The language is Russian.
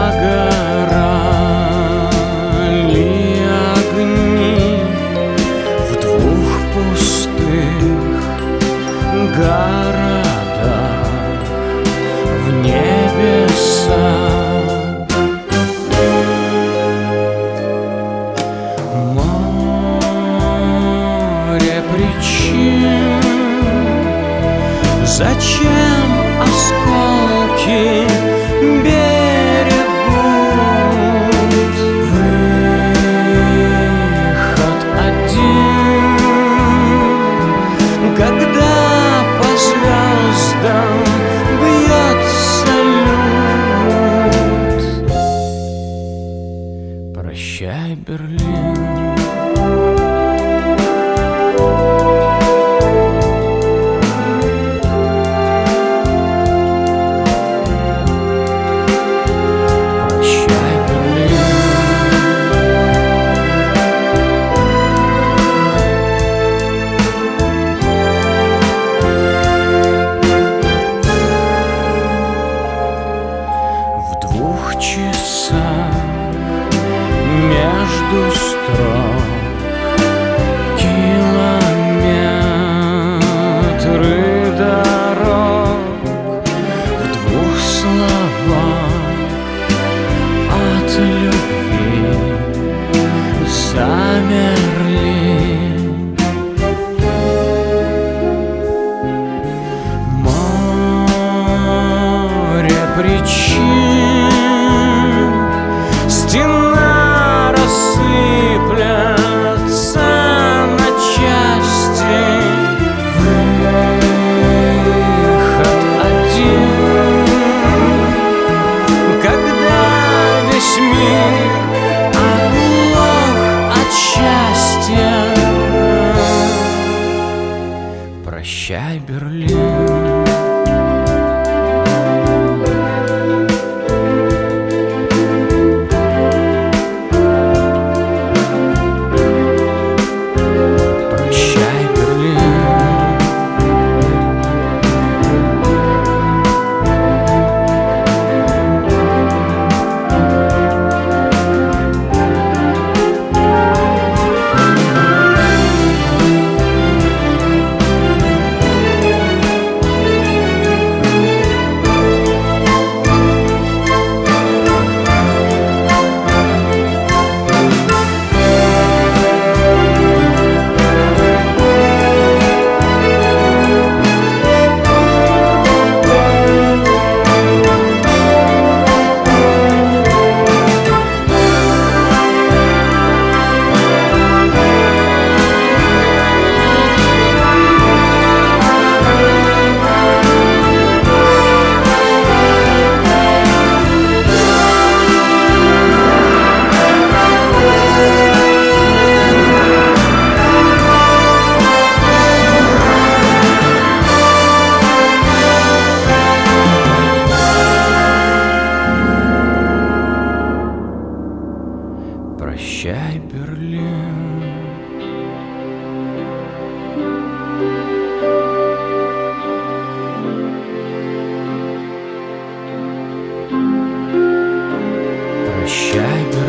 Загорали огни в двух пустых городах в небеса. Море причин, зачем осколки берегут? Выход один, когда по звездам бьется лют. Прощай, Берлин. Часах между строк километры дорог, в двух словах от любви замерли. Море причин, стена рассыплется на части. Выход один, когда весь мир оглох от счастья. Прощай, Берлин. Прощай, Берлин. Прощай, Берлин.